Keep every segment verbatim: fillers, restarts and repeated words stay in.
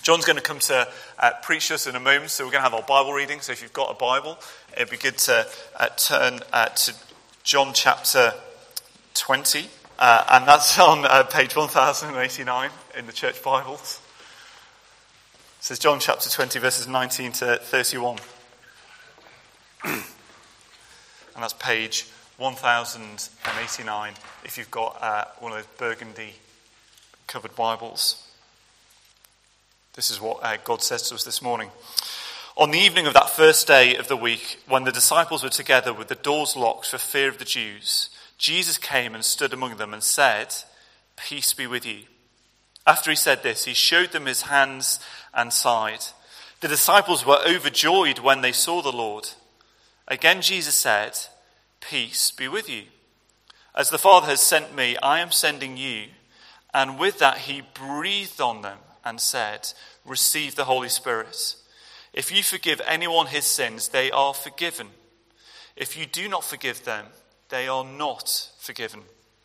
John's going to come to uh, preach us in a moment, so we're going to have our Bible reading. So if you've got a Bible, it'd be good to uh, turn uh, to John chapter twenty, uh, and that's on uh, page one thousand eighty-nine in the church Bibles. It says John chapter twenty, verses nineteen to thirty-one. And that's page one thousand eighty-nine if you've got uh, one of those burgundy covered Bibles. This is what uh, God says to us this morning. On the evening of that first day of the week, when the disciples were together with the doors locked for fear of the Jews, Jesus came and stood among them and said, "Peace be with you." After he said this, he showed them his hands and side. The disciples were overjoyed when they saw the Lord. Again Jesus said, "Peace be with you. As the Father has sent me, I am sending you." And with that he breathed on them and said, "Receive the Holy Spirit. If you forgive anyone his sins, they are forgiven. If you do not forgive them, they are not forgiven."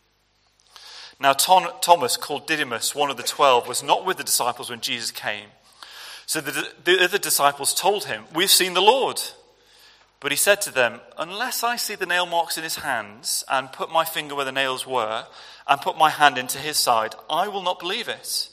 Now Tom, Thomas, called Didymus, one of the twelve, was not with the disciples when Jesus came. So the, the other disciples told him, "We've seen the Lord." But he said to them, "Unless I see the nail marks in his hands, and put my finger where the nails were, and put my hand into his side, I will not believe it."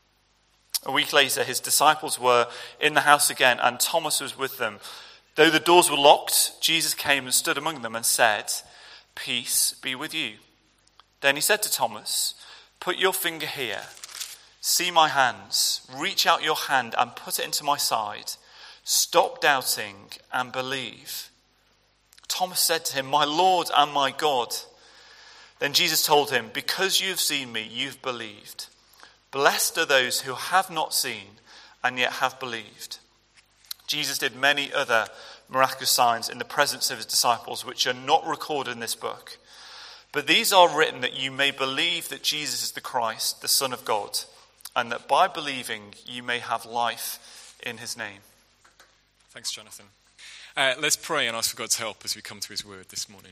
A week later, his disciples were in the house again, and Thomas was with them. Though the doors were locked, Jesus came and stood among them and said, "Peace be with you." Then he said to Thomas, "Put your finger here. See my hands. Reach out your hand and put it into my side. Stop doubting and believe." Thomas said to him, "My Lord and my God." Then Jesus told him, "Because you have seen me, you've believed. Blessed are those who have not seen and yet have believed." Jesus did many other miraculous signs in the presence of his disciples, which are not recorded in this book. But these are written that you may believe that Jesus is the Christ, the Son of God, and that by believing you may have life in his name. Thanks, Jonathan. Uh, let's pray and ask for God's help as we come to his word this morning.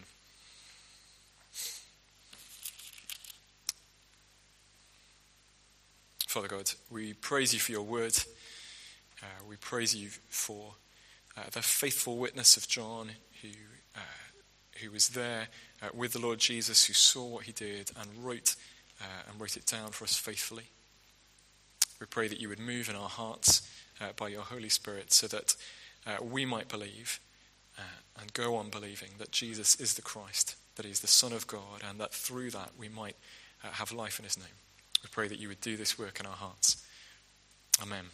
Father God, we praise you for your word. Uh, we praise you for uh, the faithful witness of John who uh, who was there uh, with the Lord Jesus, who saw what he did and wrote uh, and wrote it down for us faithfully. We pray that you would move in our hearts uh, by your Holy Spirit so that uh, we might believe uh, and go on believing that Jesus is the Christ, that he is the Son of God, and that through that we might uh, have life in his name. We pray that you would do this work in our hearts. Amen.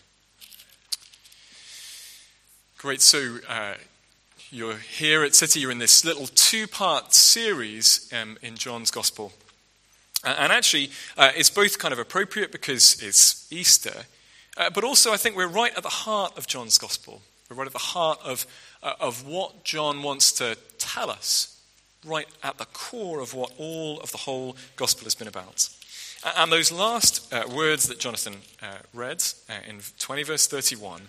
Great. So uh, you're here at City. You're in this little two-part series um, in John's Gospel. Uh, and actually, uh, it's both kind of appropriate because it's Easter, uh, but also I think we're right at the heart of John's Gospel. We're right at the heart of, uh, of what John wants to tell us, right at the core of what all of the whole Gospel has been about. And those last uh, words that Jonathan uh, read uh, in twenty verse thirty-one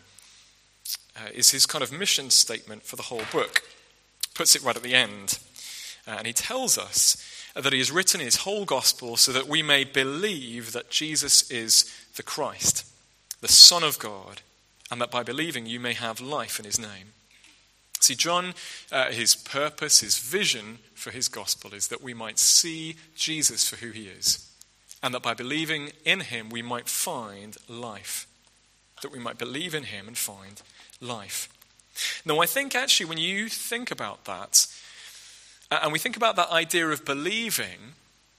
uh, is his kind of mission statement for the whole book. Puts it right at the end. Uh, and he tells us that he has written his whole gospel so that we may believe that Jesus is the Christ, the Son of God, and that by believing you may have life in his name. See, John, uh, his purpose, his vision for his gospel is that we might see Jesus for who he is. And that by believing in him, we might find life. That we might believe in him and find life. Now, I think actually when you think about that, and we think about that idea of believing,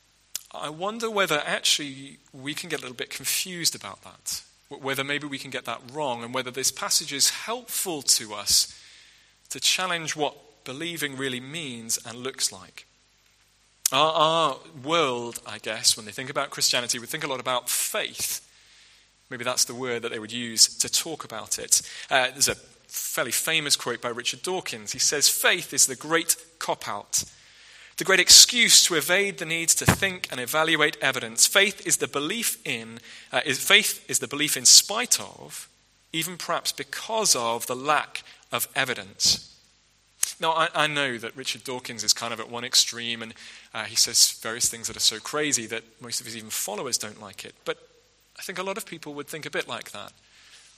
I wonder whether actually we can get a little bit confused about that. Whether maybe we can get that wrong, and whether this passage is helpful to us to challenge what believing really means and looks like. Our, our world, I guess, when they think about Christianity, would think a lot about faith. Maybe that's the word that they would use to talk about it. Uh, there's a fairly famous quote by Richard Dawkins. He says, "Faith is the great cop-out, the great excuse to evade the need to think and evaluate evidence. Faith is the belief in, uh, is, faith is the belief in spite of, even perhaps because of, the lack of evidence." Now, I, I know that Richard Dawkins is kind of at one extreme, and uh, he says various things that are so crazy that most of his even followers don't like it. But I think a lot of people would think a bit like that.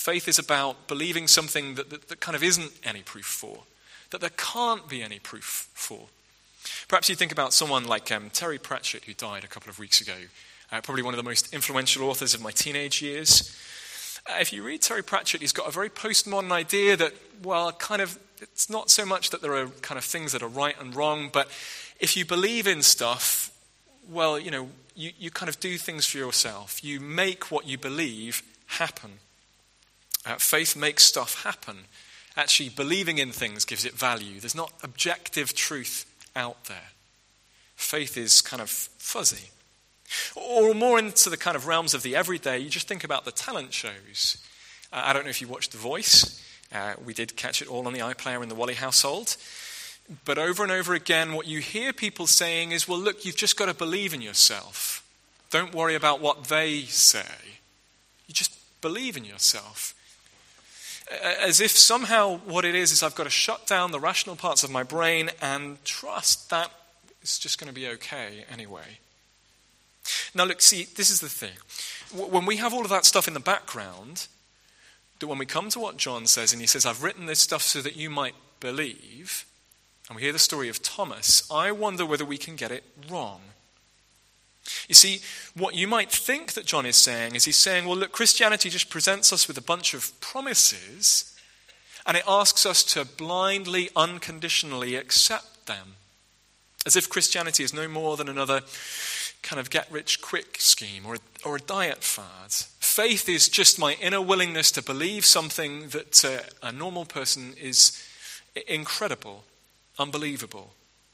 Faith is about believing something that, that, that kind of isn't any proof for, that there can't be any proof for. Perhaps you think about someone like um, Terry Pratchett, who died a couple of weeks ago, uh, probably one of the most influential authors of my teenage years. Uh, if you read Terry Pratchett, he's got a very postmodern idea that, well, kind of, it's not so much that there are kind of things that are right and wrong, but if you believe in stuff, well, you know, you, you kind of do things for yourself. You make what you believe happen. Uh, faith makes stuff happen. Actually, believing in things gives it value. There's not objective truth out there. Faith is kind of fuzzy. Or more into the kind of realms of the everyday, you just think about the talent shows. Uh, I don't know if you watched The Voice. Uh, we did catch it all on the iPlayer in the Wally household. But over and over again, what you hear people saying is, well, look, you've just got to believe in yourself. Don't worry about what they say. You just believe in yourself. As if somehow what it is is I've got to shut down the rational parts of my brain and trust that it's just going to be okay anyway. Now look, see, this is the thing. When we have all of that stuff in the background, that when we come to what John says, and he says, I've written this stuff so that you might believe, and we hear the story of Thomas, I wonder whether we can get it wrong. You see, what you might think that John is saying is he's saying, well, look, Christianity just presents us with a bunch of promises, and it asks us to blindly, unconditionally accept them, as if Christianity is no more than another kind of get-rich-quick scheme or a, or a diet fad. Faith is just my inner willingness to believe something that uh, a normal person is incredible, unbelievable.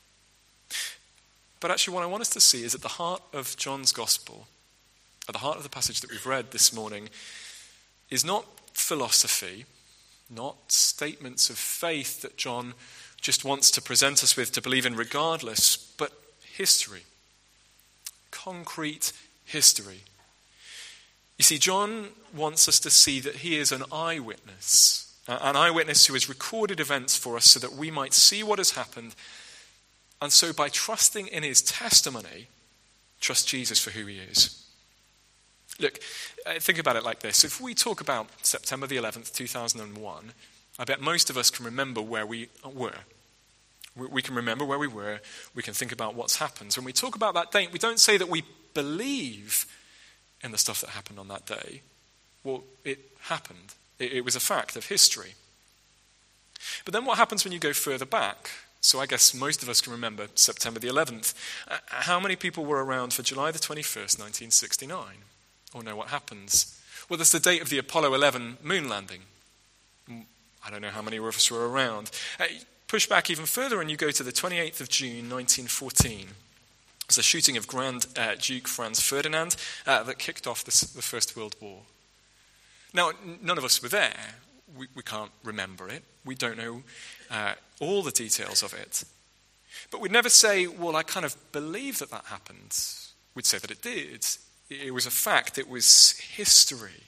But actually what I want us to see is at the heart of John's gospel, at the heart of the passage that we've read this morning, is not philosophy, not statements of faith that John just wants to present us with to believe in regardless, but history. Concrete history. You see, John wants us to see that he is an eyewitness, an eyewitness who has recorded events for us so that we might see what has happened. And so by trusting in his testimony, trust Jesus for who he is. Look, think about it like this. If we talk about September the eleventh, two thousand one, I bet most of us can remember where we were. We can remember where we were. We can think about what's happened. When we talk about that date, we don't say that we believe in the stuff that happened on that day. Well, it happened. It was a fact of history. But then what happens when you go further back? So I guess most of us can remember September the eleventh. Uh, how many people were around for July the twenty-first, nineteen sixty-nine? Or know what happens? Well, that's the date of the Apollo eleven moon landing. I don't know how many of us were around. Uh, push back even further and you go to the twenty-eighth of June, nineteen fourteen. It was the shooting of Grand uh, Duke Franz Ferdinand uh, that kicked off the, the First World War. Now, n- none of us were there. We, we can't remember it. We don't know uh, all the details of it. But we'd never say, well, I kind of believe that that happened. We'd say that it did. It was a fact. It was history.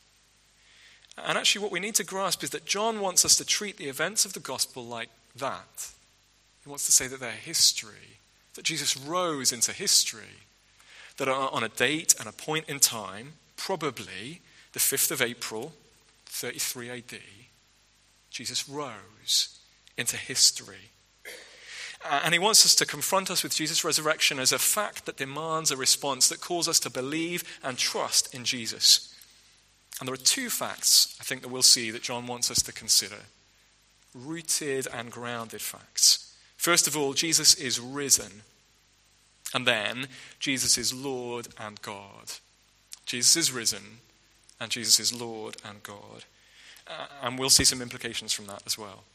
And actually what we need to grasp is that John wants us to treat the events of the gospel like that. He wants to say that they're history, that Jesus rose into history, that on a date and a point in time, probably the fifth of April, thirty-three A D, Jesus rose into history. And he wants us to confront us with Jesus' resurrection as a fact that demands a response, that calls us to believe and trust in Jesus. And there are two facts, I think, that we'll see that John wants us to consider. Rooted and grounded facts. First of all, Jesus is risen. And then, Jesus is Lord and God. Jesus is risen, and Jesus is Lord and God. Uh, and we'll see some implications from that as well.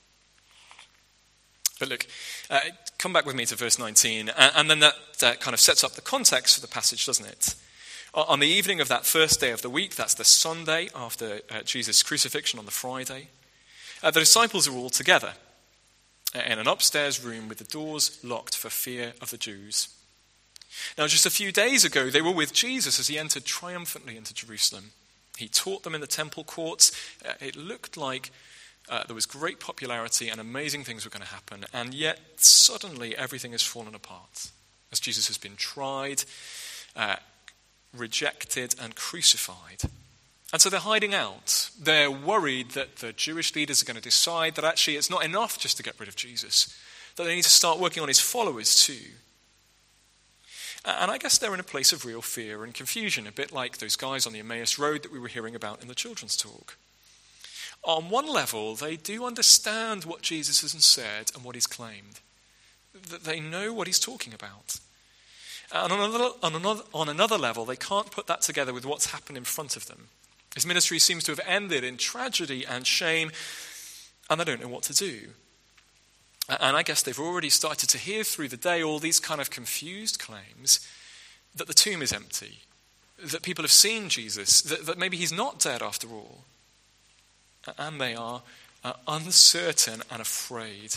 But look, uh, come back with me to verse nineteen, and, and then that uh, kind of sets up the context for the passage, doesn't it? On the evening of that first day of the week, that's the Sunday after uh, Jesus' crucifixion on the Friday, uh, the disciples are all together in an upstairs room with the doors locked for fear of the Jews. Now, just a few days ago, they were with Jesus as he entered triumphantly into Jerusalem. He taught them in the temple courts. Uh, it looked like uh, there was great popularity and amazing things were going to happen, and yet suddenly everything has fallen apart as Jesus has been tried, uh, rejected and crucified. And so they're hiding out. They're worried that the Jewish leaders are going to decide that actually it's not enough just to get rid of Jesus, that they need to start working on his followers too. And I guess they're in a place of real fear and confusion, a bit like those guys on the Emmaus Road that we were hearing about in the children's talk. On one level, they do understand what Jesus has said and what he's claimed. That they know what he's talking about. And on another, on another, on another level, they can't put that together with what's happened in front of them. His ministry seems to have ended in tragedy and shame, and they don't know what to do. And I guess they've already started to hear through the day all these kind of confused claims that the tomb is empty, that people have seen Jesus, that, that maybe he's not dead after all. And they are uh, uncertain and afraid.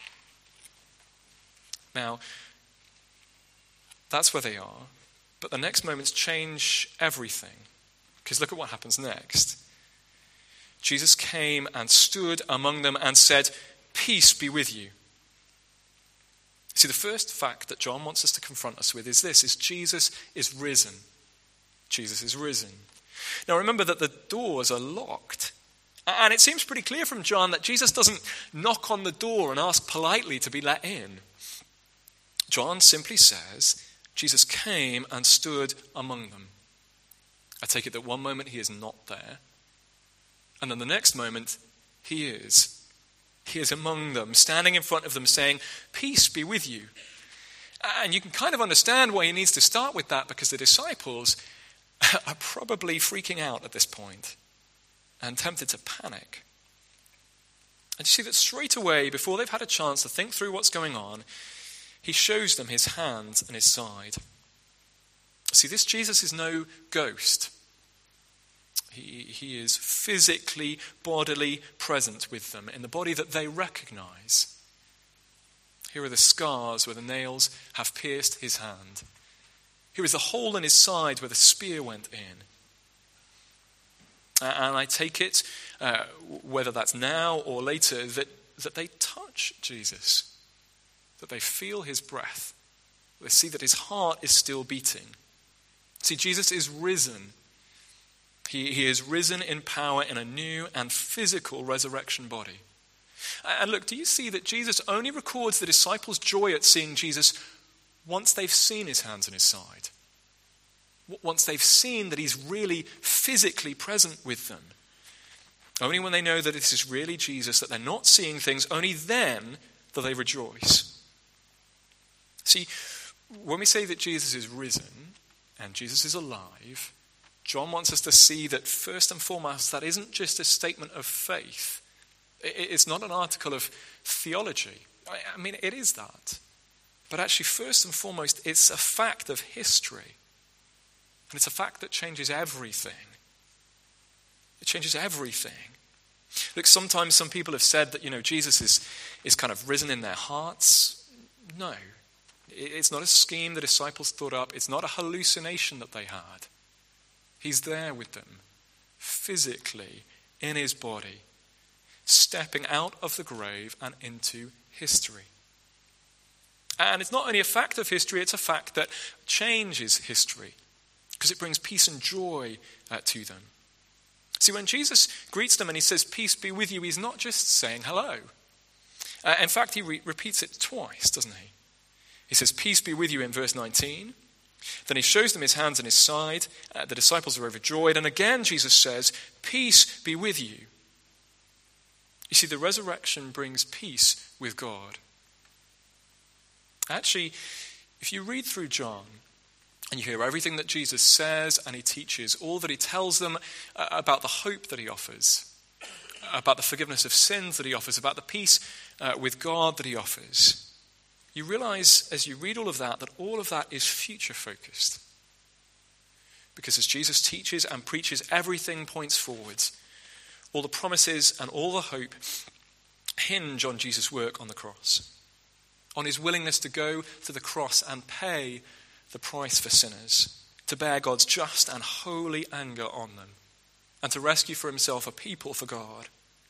Now, that's where they are, but the next moments change everything. Because look at what happens next. Jesus came and stood among them and said, "Peace be with you." See, the first fact that John wants us to confront us with is this, is Jesus is risen. Jesus is risen. Now remember that the doors are locked. And it seems pretty clear from John that Jesus doesn't knock on the door and ask politely to be let in. John simply says, Jesus came and stood among them. I take it that one moment he is not there, and then the next moment he is. He is among them, standing in front of them saying, "Peace be with you." And you can kind of understand why he needs to start with that, because the disciples are probably freaking out at this point and tempted to panic. And you see that straight away, before they've had a chance to think through what's going on, he shows them his hands and his side. See, this Jesus is no ghost. He, he is physically, bodily present with them in the body that they recognize. Here are the scars where the nails have pierced his hand. Here is the hole in his side where the spear went in. And I take it, uh, whether that's now or later, that, that they touch Jesus, that they feel his breath, they see that his heart is still beating. See, Jesus is risen. He, he is risen in power in a new and physical resurrection body. And look, do you see that Jesus only records the disciples' joy at seeing Jesus once they've seen his hands and his side? Once they've seen that he's really physically present with them. Only when they know that this is really Jesus, that they're not seeing things, only then do they rejoice. See, when we say that Jesus is risen and Jesus is alive, John wants us to see that first and foremost, that isn't just a statement of faith. It's not an article of theology. I mean, it is that. But actually, first and foremost, it's a fact of history. And it's a fact that changes everything. It changes everything. Look, sometimes some people have said that, you know, Jesus is, is kind of risen in their hearts. No. It's not a scheme the disciples thought up. It's not a hallucination that they had. He's there with them, physically, in his body, stepping out of the grave and into history. And it's not only a fact of history, it's a fact that changes history, because it brings peace and joy uh, to them. See, when Jesus greets them and he says, "Peace be with you," he's not just saying hello. Uh, in fact, he re- repeats it twice, doesn't he? He says, "Peace be with you" in verse nineteen. Then he shows them his hands and his side. Uh, the disciples are overjoyed. And again, Jesus says, "Peace be with you." You see, the resurrection brings peace with God. Actually, if you read through John and you hear everything that Jesus says and he teaches, all that he tells them uh, about the hope that he offers, about the forgiveness of sins that he offers, about the peace uh, with God that he offers, you realize as you read all of that, that all of that is future focused. Because as Jesus teaches and preaches, everything points forwards. All the promises and all the hope hinge on Jesus' work on the cross, on his willingness to go to the cross and pay the price for sinners, to bear God's just and holy anger on them, and to rescue for himself a people for God.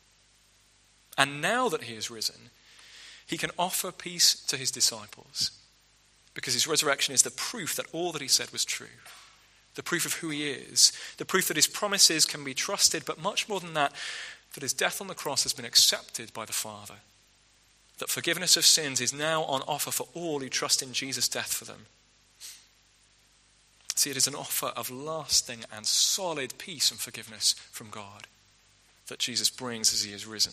And now that he is risen, he can offer peace to his disciples, because his resurrection is the proof that all that he said was true. the proof of who he is, the proof that his promises can be trusted, but much more than that, that his death on the cross has been accepted by the Father, that forgiveness of sins is now on offer for all who trust in Jesus' death for them. See, it is an offer of lasting and solid peace and forgiveness from God that Jesus brings as he is risen.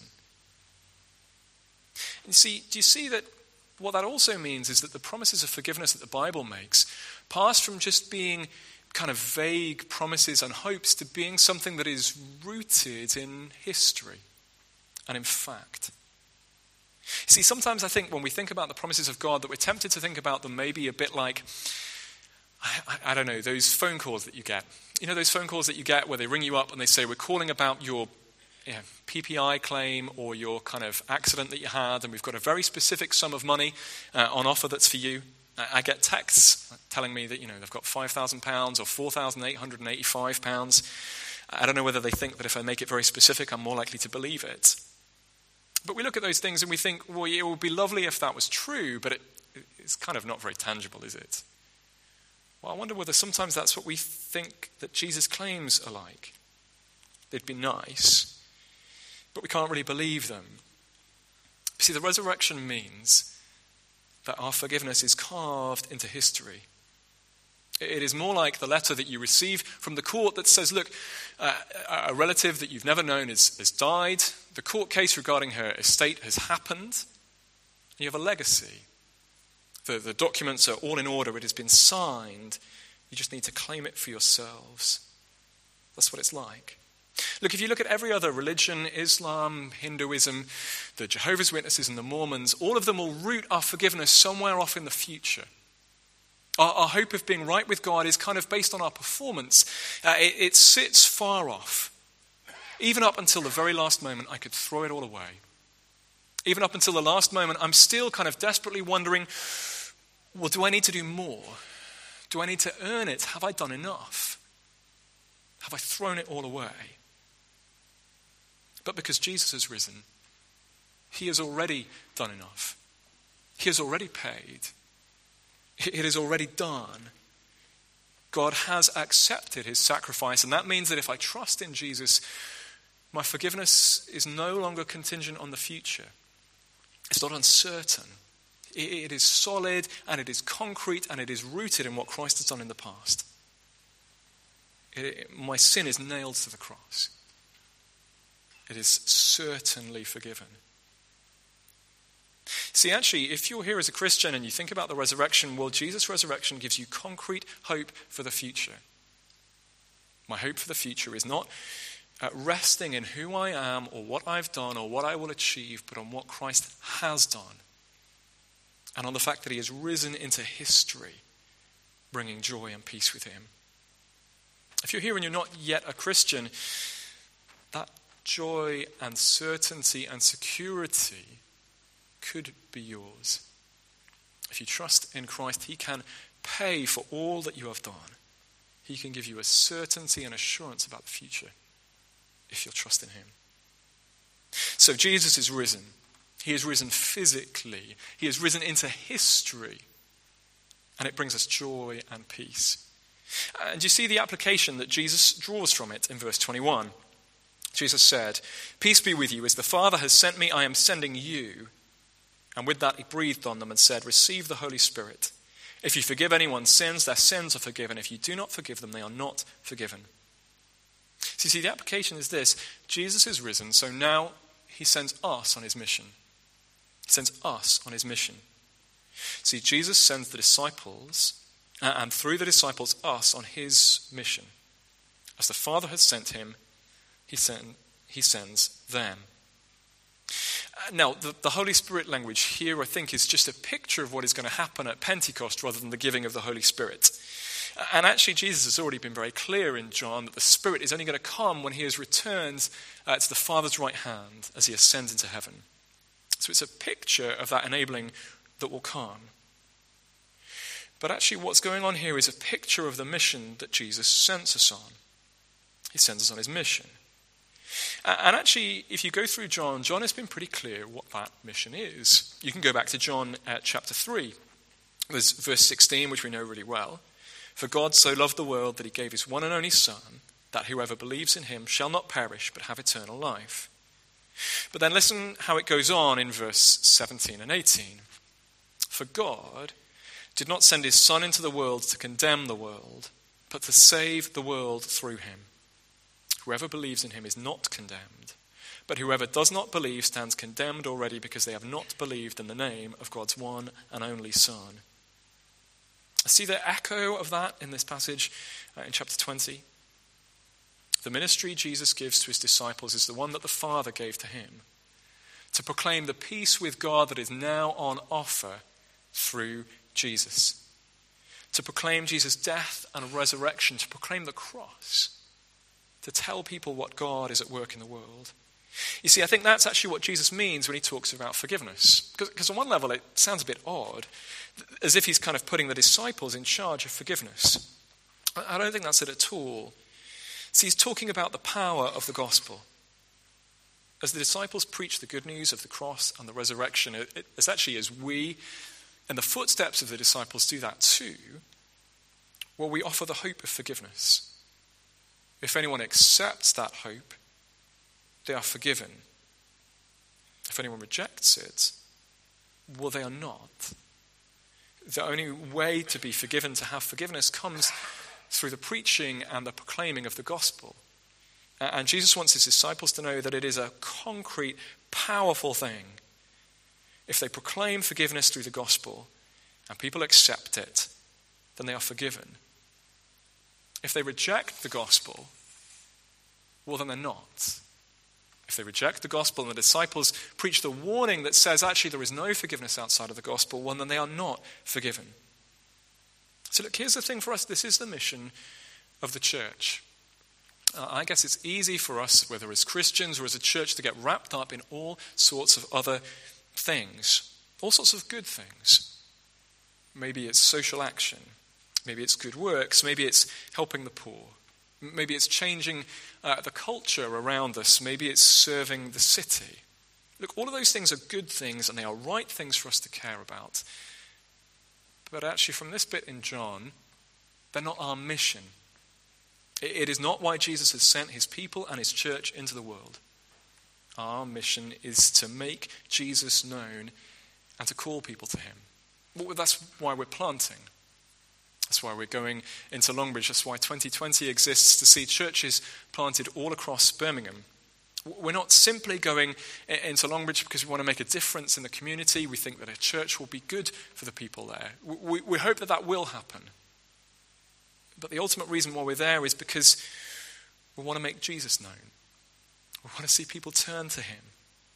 And see, do you see that what that also means is that the promises of forgiveness that the Bible makes pass from just being kind of vague promises and hopes to being something that is rooted in history and in fact. See, sometimes I think when we think about the promises of God that we're tempted to think about them maybe a bit like, I, I don't know, those phone calls that you get. You know those phone calls that you get where they ring you up and they say, we're calling about your you know, P P I claim or your kind of accident that you had, and we've got a very specific sum of money uh, on offer that's for you. I get texts telling me that, you know, they've got five thousand pounds or four thousand eight hundred eighty-five pounds. I don't know whether they think that if I make it very specific, I'm more likely to believe it. But we look at those things and we think, well, it would be lovely if that was true, but it, it's kind of not very tangible, is it? Well, I wonder whether sometimes that's what we think that Jesus' claims are like. They'd be nice, but we can't really believe them. See, the resurrection means that our forgiveness is carved into history. It is more like the letter that you receive from the court that says, look, uh, a relative that you've never known has, has died. The court case regarding her estate has happened. You have a legacy. The, the documents are all in order. It has been signed. You just need to claim it for yourselves. That's what it's like. Look, if you look at every other religion, Islam, Hinduism, the Jehovah's Witnesses and the Mormons, all of them will root our forgiveness somewhere off in the future. Our, our hope of being right with God is kind of based on our performance. Uh, it, it sits far off. Even up until the very last moment, I could throw it all away. Even up until the last moment, I'm still kind of desperately wondering, well, do I need to do more? Do I need to earn it? Have I done enough? Have I thrown it all away? But because Jesus has risen, he has already done enough. He has already paid. It is already done. God has accepted his sacrifice, and that means that if I trust in Jesus, my forgiveness is no longer contingent on the future. It's not uncertain. It is solid, and it is concrete, and it is rooted in what Christ has done in the past. It, my sin is nailed to the cross. It is certainly forgiven. See, actually, if you're here as a Christian and you think about the resurrection, well, Jesus' resurrection gives you concrete hope for the future. My hope for the future is not uh, resting in who I am or what I've done or what I will achieve, but on what Christ has done and on the fact that he has risen into history, bringing joy and peace with him. If you're here and you're not yet a Christian, that joy and certainty and security could be yours. If you trust in Christ, he can pay for all that you have done. He can give you a certainty and assurance about the future if you'll trust in him. So Jesus is risen. He is risen physically. He has risen into history. And it brings us joy and peace. And you see the application that Jesus draws from it in verse twenty-one. Jesus said, "Peace be with you. As the Father has sent me, I am sending you." And with that he breathed on them and said, "Receive the Holy Spirit. If you forgive anyone's sins, their sins are forgiven. If you do not forgive them, they are not forgiven." So you see, the application is this. Jesus is risen, so now he sends us on his mission. He sends us on his mission. See, Jesus sends the disciples, and through the disciples, us on his mission. As the Father has sent him, he, send, he sends them. Now, the, the Holy Spirit language here, I think, is just a picture of what is going to happen at Pentecost rather than the giving of the Holy Spirit. And actually, Jesus has already been very clear in John that the Spirit is only going to come when he has returned uh, to the Father's right hand as he ascends into heaven. So it's a picture of that enabling that will come. But actually, what's going on here is a picture of the mission that Jesus sends us on. He sends us on his mission. And actually, if you go through John, John has been pretty clear what that mission is. You can go back to John at chapter three. There's verse sixteen, which we know really well. For God so loved the world that he gave his one and only Son, that whoever believes in him shall not perish but have eternal life. But then listen how it goes on in verse seventeen and eighteen. For God did not send his Son into the world to condemn the world, but to save the world through him. Whoever believes in him is not condemned, but whoever does not believe stands condemned already because they have not believed in the name of God's one and only Son. See the echo of that in this passage uh, in chapter twenty? The ministry Jesus gives to his disciples is the one that the Father gave to him, to proclaim the peace with God that is now on offer through Jesus, to proclaim Jesus' death and resurrection, to proclaim the cross, to tell people what God is at work in the world. You see, I think that's actually what Jesus means when he talks about forgiveness. Because on one level it sounds a bit odd, as if he's kind of putting the disciples in charge of forgiveness. I don't think that's it at all. See, he's talking about the power of the gospel. As the disciples preach the good news of the cross and the resurrection, it, it's actually as we, in the footsteps of the disciples, do that too, well, we offer the hope of forgiveness. If anyone accepts that hope, they are forgiven. If anyone rejects it, well, they are not. The only way to be forgiven, to have forgiveness, comes through the preaching and the proclaiming of the gospel. And Jesus wants his disciples to know that it is a concrete, powerful thing. If they proclaim forgiveness through the gospel and people accept it, then they are forgiven. If they reject the gospel, well, then they're not. If they reject the gospel and the disciples preach the warning that says actually there is no forgiveness outside of the gospel, well, then they are not forgiven. So look, here's the thing for us. This is the mission of the church. Uh, I guess it's easy for us, whether as Christians or as a church, to get wrapped up in all sorts of other things, all sorts of good things. Maybe it's social action. Maybe it's good works. Maybe it's helping the poor. Maybe it's changing uh, the culture around us. Maybe it's serving the city. Look, all of those things are good things and they are right things for us to care about. But actually, from this bit in John, they're not our mission. It is not why Jesus has sent his people and his church into the world. Our mission is to make Jesus known and to call people to him. Well, that's why we're planting. That's why we're going into Longbridge. That's why twenty twenty exists, to see churches planted all across Birmingham. We're not simply going into Longbridge because we want to make a difference in the community. We think that a church will be good for the people there. We, we hope that that will happen. But the ultimate reason why we're there is because we want to make Jesus known. We want to see people turn to him.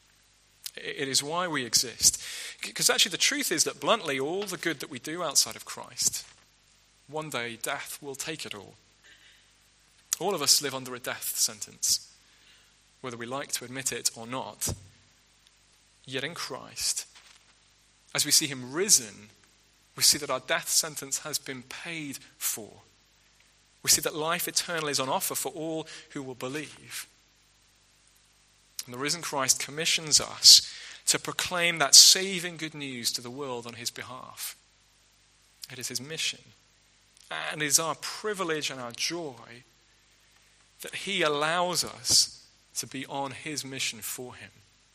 It is why we exist. Because actually the truth is that bluntly, all the good that we do outside of Christ, one day death will take it all. All of us live under a death sentence, whether we like to admit it or not. Yet in Christ, as we see him risen, we see that our death sentence has been paid for. We see that life eternal is on offer for all who will believe. And the risen Christ commissions us to proclaim that saving good news to the world on his behalf. It is his mission. And it is our privilege and our joy that he allows us to be on his mission for him.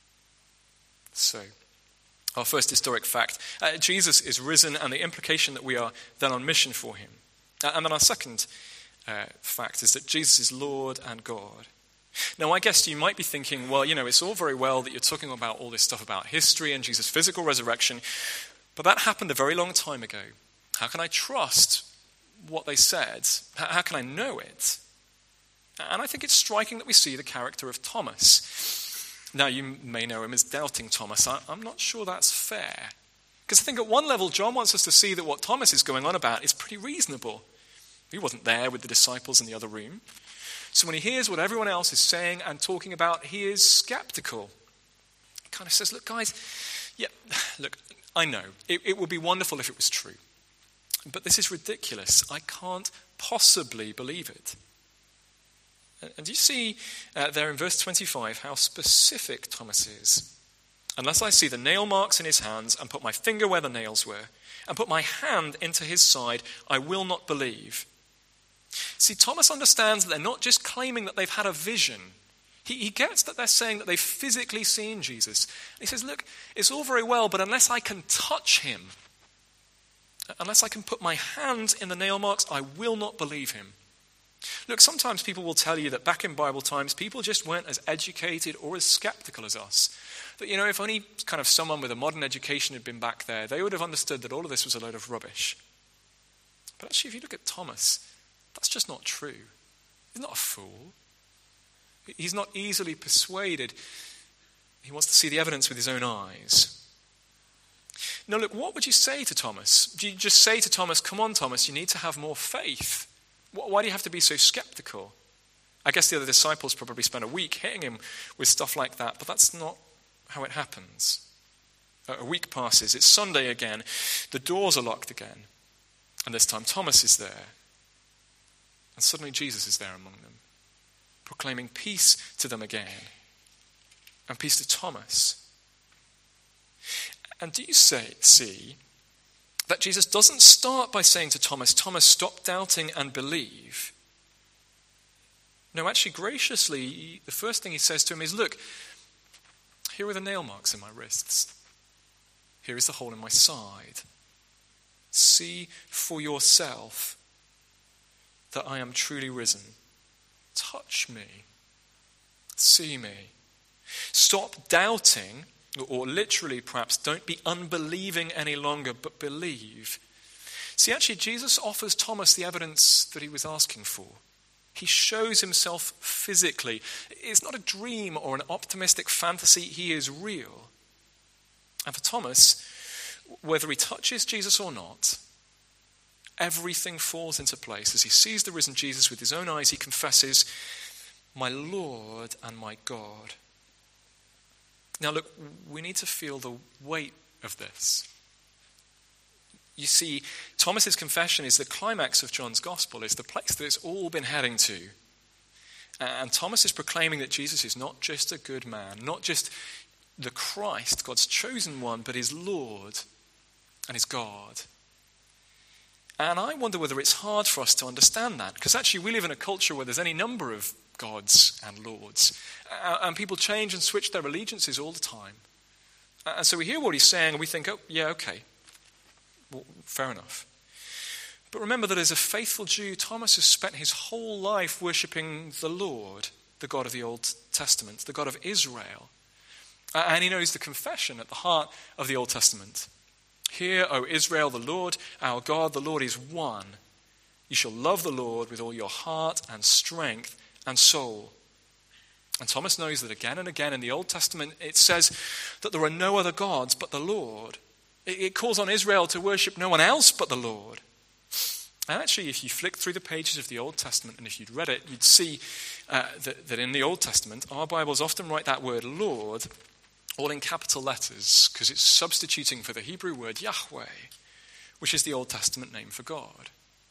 So, our first historic fact, uh, Jesus is risen, and the implication that we are then on mission for him. Uh, and then our second uh, fact is that Jesus is Lord and God. Now, I guess you might be thinking, well, you know, it's all very well that you're talking about all this stuff about history and Jesus' physical resurrection, but that happened a very long time ago. How can I trust what they said? How, how can I know it? And I think it's striking that we see the character of Thomas. Now, you may know him as Doubting Thomas. I, I'm not sure that's fair. Because I think at one level, John wants us to see that what Thomas is going on about is pretty reasonable. He wasn't there with the disciples in the other room. So when he hears what everyone else is saying and talking about, he is skeptical. He kind of says, look, guys, yeah, look, I know. It, it would be wonderful if it was true. But this is ridiculous. I can't possibly believe it. And do you see uh, there in verse twenty-five how specific Thomas is? unless I see the nail marks in his hands and put my finger where the nails were and put my hand into his side, I will not believe. See, Thomas understands that they're not just claiming that they've had a vision. He, he gets that they're saying that they've physically seen Jesus. And he says, look, it's all very well, but unless I can touch him, unless I can put my hand in the nail marks, I will not believe him. Look, sometimes people will tell you that back in Bible times, people just weren't as educated or as skeptical as us. That, you know, if only kind of someone with a modern education had been back there, they would have understood that all of this was a load of rubbish. But actually, if you look at Thomas, that's just not true. He's not a fool. He's not easily persuaded. He wants to see the evidence with his own eyes. Now look, what would you say to Thomas? Do you just say to Thomas, come on Thomas, you need to have more faith? Why do you have to be so skeptical? I guess the other disciples probably spent a week hitting him with stuff like that, but that's not how it happens. A week passes, it's Sunday again, the doors are locked again, and this time Thomas is there. And suddenly Jesus is there among them, proclaiming peace to them again, and peace to Thomas. And do you say, see that Jesus doesn't start by saying to Thomas, Thomas, stop doubting and believe. No, actually, graciously, the first thing he says to him is, look, here are the nail marks in my wrists. Here is the hole in my side. See for yourself that I am truly risen. Touch me. See me. Stop doubting, or literally perhaps, don't be unbelieving any longer, but believe. See, actually, Jesus offers Thomas the evidence that he was asking for. He shows himself physically. It's not a dream or an optimistic fantasy. He is real. And for Thomas, whether he touches Jesus or not, everything falls into place. As he sees the risen Jesus with his own eyes, he confesses, my Lord and my God. Now look, we need to feel the weight of this. You see, Thomas's confession is the climax of John's gospel. It's the place that it's all been heading to. And Thomas is proclaiming that Jesus is not just a good man, not just the Christ, God's chosen one, but his Lord and his God. And I wonder whether it's hard for us to understand that, because actually we live in a culture where there's any number of gods and lords, and people change and switch their allegiances all the time. And so we hear what he's saying and we think, oh, yeah, okay, well, fair enough. But remember that as a faithful Jew, Thomas has spent his whole life worshipping the Lord, the God of the Old Testament, the God of Israel. And he knows the confession at the heart of the Old Testament. Hear, O Israel, the Lord, our God, the Lord is one. You shall love the Lord with all your heart and strength and soul. And Thomas knows that again and again in the Old Testament it says that there are no other gods but the Lord. It calls on Israel to worship no one else but the Lord. And actually, if you flick through the pages of the Old Testament and if you'd read it, you'd see uh, that, that in the Old Testament, our Bibles often write that word Lord all in capital letters because it's substituting for the Hebrew word Yahweh, which is the Old Testament name for God.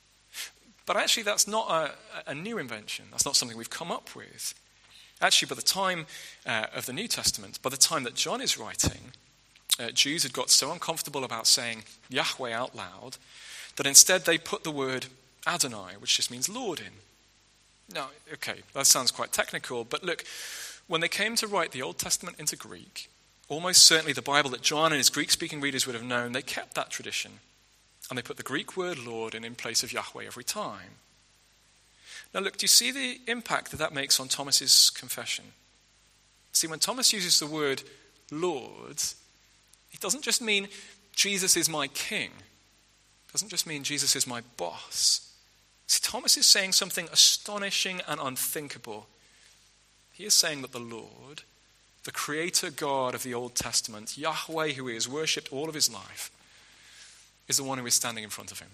But actually, that's not a, a new invention. That's not something we've come up with. Actually, by the time uh, of the New Testament, by the time that John is writing, uh, Jews had got so uncomfortable about saying Yahweh out loud that instead they put the word Adonai, which just means Lord, in. Now, okay, that sounds quite technical, but look, when they came to write the Old Testament into Greek, almost certainly the Bible that John and his Greek-speaking readers would have known, they kept that tradition. And they put the Greek word Lord in in place of Yahweh every time. Now look, do you see the impact that that makes on Thomas's confession? See, when Thomas uses the word Lord, it doesn't just mean Jesus is my king. It doesn't just mean Jesus is my boss. See, Thomas is saying something astonishing and unthinkable. He is saying that the Lord, the creator God of the Old Testament, Yahweh, who he has worshipped all of his life, is the one who is standing in front of him.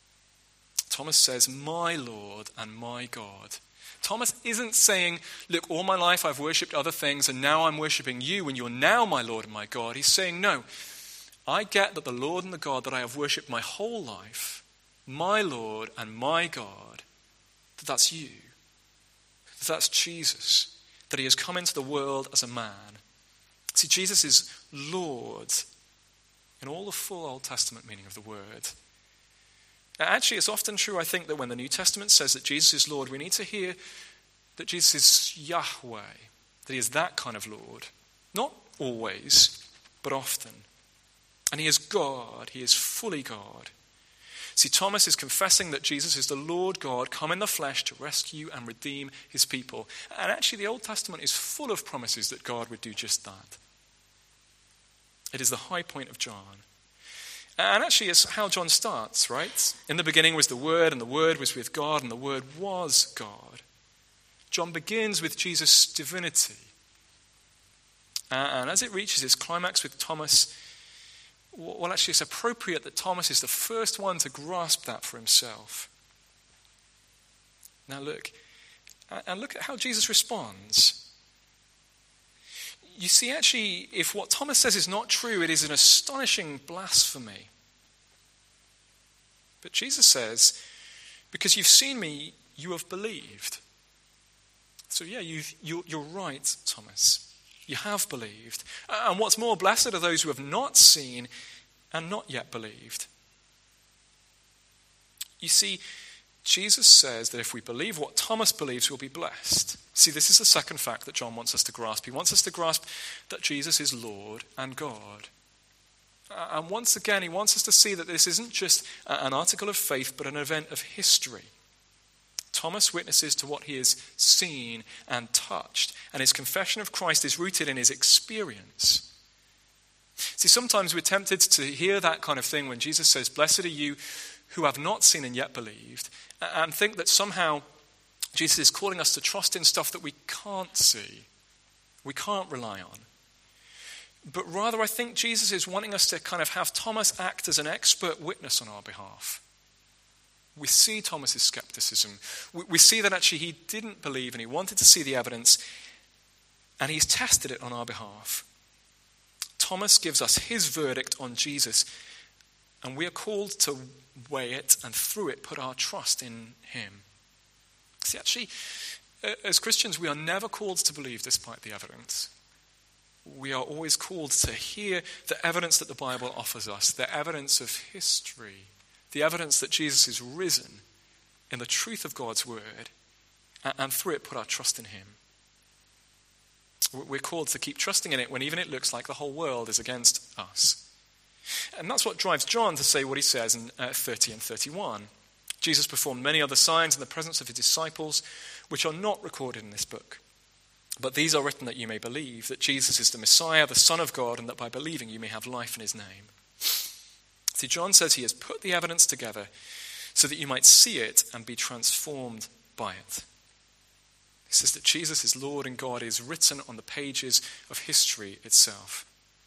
Thomas says, my Lord and my God. Thomas isn't saying, look, all my life I've worshipped other things and now I'm worshipping you and you're now my Lord and my God. He's saying, no, I get that the Lord and the God that I have worshipped my whole life, my Lord and my God, that that's you, that that's Jesus, that he has come into the world as a man, See, Jesus is Lord in all the full Old Testament meaning of the word. Actually, it's often true, I think, that when the New Testament says that Jesus is Lord, we need to hear that Jesus is Yahweh, that he is that kind of Lord. Not always, but often. And he is God, he is fully God. See, Thomas is confessing that Jesus is the Lord God come in the flesh to rescue and redeem his people. And actually, the Old Testament is full of promises that God would do just that. It is the high point of John. And actually, it's how John starts, right? In the beginning was the Word, and the Word was with God, and the Word was God. John begins with Jesus' divinity. And as it reaches its climax with Thomas, well, actually, it's appropriate that Thomas is the first one to grasp that for himself. Now look, and look at how Jesus responds. You see, actually, if what Thomas says is not true, it is an astonishing blasphemy. But Jesus says, because you've seen me, you have believed. So yeah, you've, you're, you're right, Thomas. You have believed. And what's more, blessed are those who have not seen and not yet believed. You see, Jesus says that if we believe what Thomas believes, we'll be blessed. See, this is the second fact that John wants us to grasp. He wants us to grasp that Jesus is Lord and God. And once again, he wants us to see that this isn't just an article of faith, but an event of history. Thomas witnesses to what he has seen and touched, and his confession of Christ is rooted in his experience. See, sometimes we're tempted to hear that kind of thing when Jesus says, "Blessed are you who have not seen and yet believed," and think that somehow Jesus is calling us to trust in stuff that we can't see, we can't rely on. But rather, I think Jesus is wanting us to kind of have Thomas act as an expert witness on our behalf. We see Thomas's skepticism. We, we see that actually he didn't believe and he wanted to see the evidence, and he's tested it on our behalf. Thomas gives us his verdict on Jesus, and we are called to weigh it and through it put our trust in him. See, actually, as Christians, we are never called to believe despite the evidence. We are always called to hear the evidence that the Bible offers us, the evidence of history, the evidence that Jesus is risen in the truth of God's word, and through it put our trust in him. We're called to keep trusting in it when even it looks like the whole world is against us. And that's what drives John to say what he says in uh, thirty and thirty-one. Jesus performed many other signs in the presence of his disciples, which are not recorded in this book. But these are written that you may believe that Jesus is the Messiah, the Son of God, and that by believing you may have life in his name. See, John says he has put the evidence together so that you might see it and be transformed by it. He says that Jesus is Lord and God is written on the pages of history itself.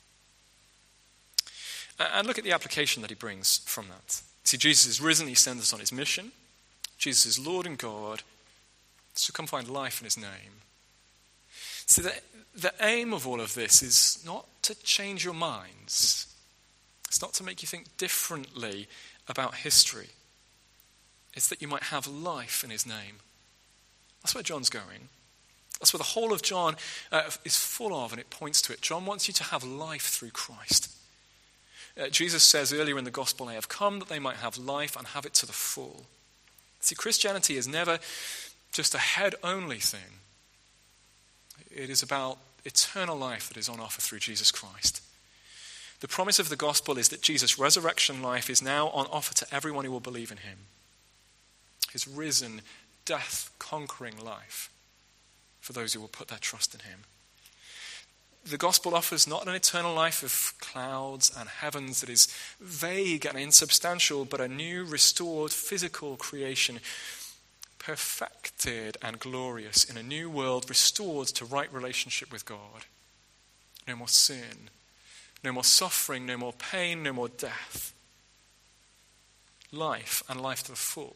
And look at the application that he brings from that. See, Jesus is risen, he sends us on his mission. Jesus is Lord and God, so come find life in his name. See, the, the aim of all of this is not to change your minds. It's not to make you think differently about history. It's that you might have life in his name. That's where John's going. That's where the whole of John uh, is full of, and it points to it. John wants you to have life through Christ. Uh, Jesus says earlier in the gospel, I have come that they might have life and have it to the full. See, Christianity is never just a head-only thing. It is about eternal life that is on offer through Jesus Christ. The promise of the gospel is that Jesus' resurrection life is now on offer to everyone who will believe in him. His risen, death-conquering life for those who will put their trust in him. The gospel offers not an eternal life of clouds and heavens that is vague and insubstantial, but a new, restored, physical creation, perfected and glorious in a new world, restored to right relationship with God. No more sin, no more suffering, no more pain, no more death. Life and life to the full.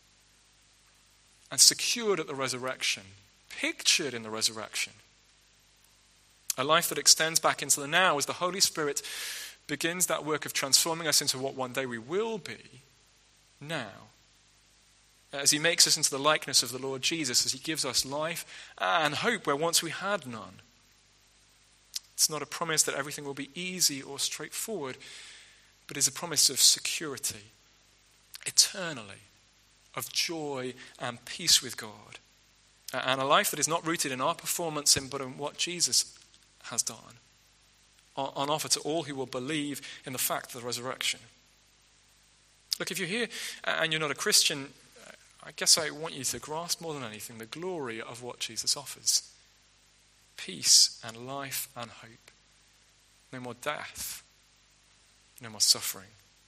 And secured at the resurrection, pictured in the resurrection. A life that extends back into the now as the Holy Spirit begins that work of transforming us into what one day we will be now. As he makes us into the likeness of the Lord Jesus, as he gives us life and hope where once we had none. It's not a promise that everything will be easy or straightforward, but is a promise of security, eternally, of joy and peace with God, and a life that is not rooted in our performance, but in what Jesus has done, on offer to all who will believe in the fact of the resurrection. Look, if you're here and you're not a Christian, I guess I want you to grasp more than anything the glory of what Jesus offers. Peace and life and hope. No more death. No more suffering.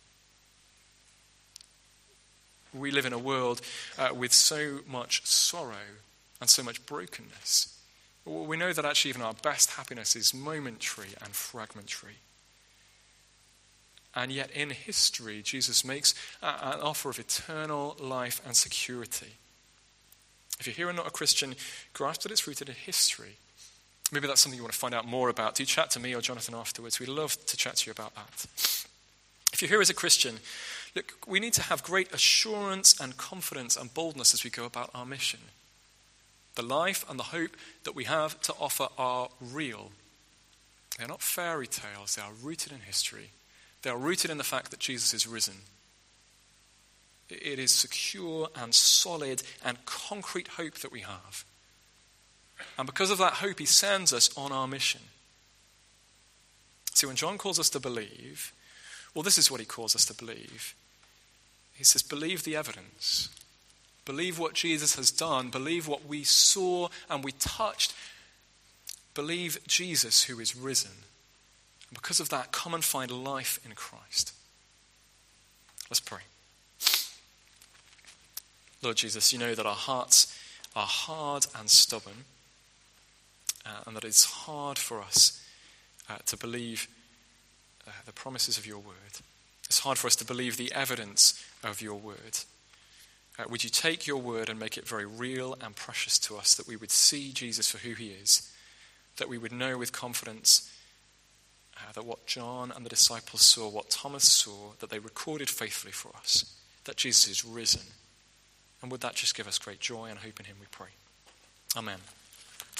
We live in a world uh, with so much sorrow and so much brokenness. We know that actually even our best happiness is momentary and fragmentary. And yet in history, Jesus makes uh, an offer of eternal life and security. If you're here and not a Christian, grasp that it's rooted in history. Maybe that's something you want to find out more about. Do chat to me or Jonathan afterwards. We'd love to chat to you about that. If you're here as a Christian, look, we need to have great assurance and confidence and boldness as we go about our mission. The life and the hope that we have to offer are real. They're not fairy tales. They are rooted in history. They are rooted in the fact that Jesus is risen. It is secure and solid and concrete hope that we have. And because of that hope, he sends us on our mission. See, when John calls us to believe, well, this is what he calls us to believe. He says, believe the evidence. Believe what Jesus has done. Believe what we saw and we touched. Believe Jesus who is risen. And because of that, come and find life in Christ. Let's pray. Lord Jesus, you know that our hearts are hard and stubborn, uh, and that it's hard for us uh, to believe uh, the promises of your word. It's hard for us to believe the evidence of your word. Uh, would you take your word and make it very real and precious to us, that we would see Jesus for who he is, that we would know with confidence uh, that what John and the disciples saw, what Thomas saw, that they recorded faithfully for us, that Jesus is risen. And would that just give us great joy and hope in him, we pray. Amen.